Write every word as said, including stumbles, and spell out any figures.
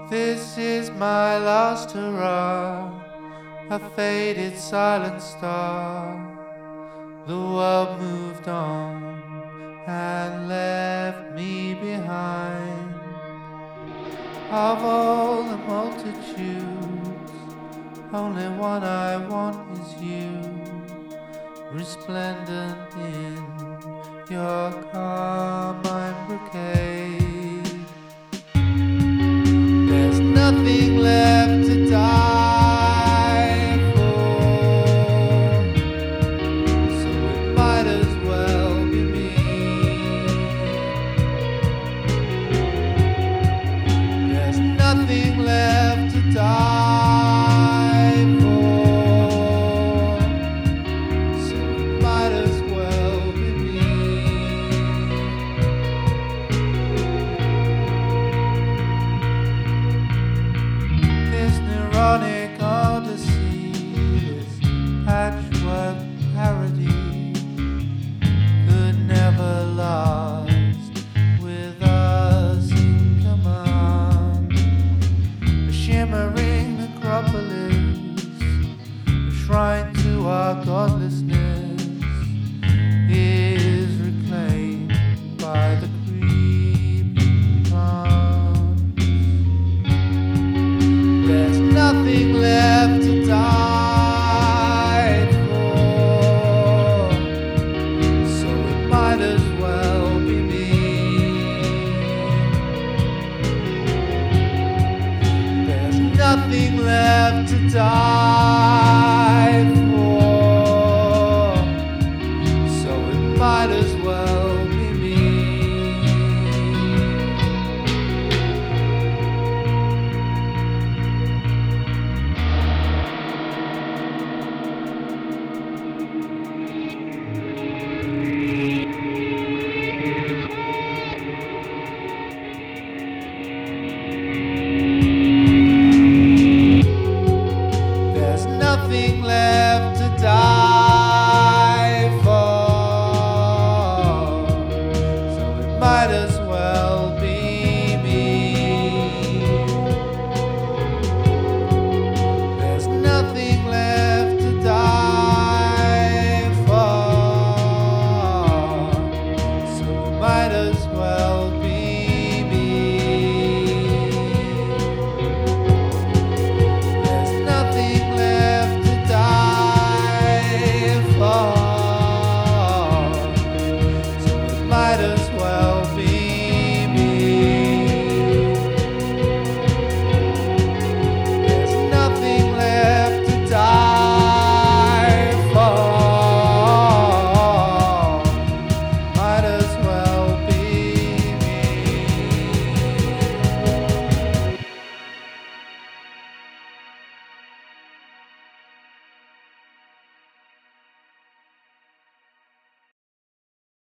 This is my last hurrah, a faded silent star. The world moved on and left me behind. Of all the multitudes, only one I want is you, resplendent in your carmine brocade. There's nothing left to die for, so it might as well be me. There's nothing left to die for, so it might as well be me. This neurotic odyssey, this patchwork parody could never last with us in command. A shimmering necropolis, a shrine to our godlessness, is reclaimed by the creeping trance. There's nothing left to die for, so it might as well be me. There's nothing left to die for, so it might as well be me. There's nothing left to die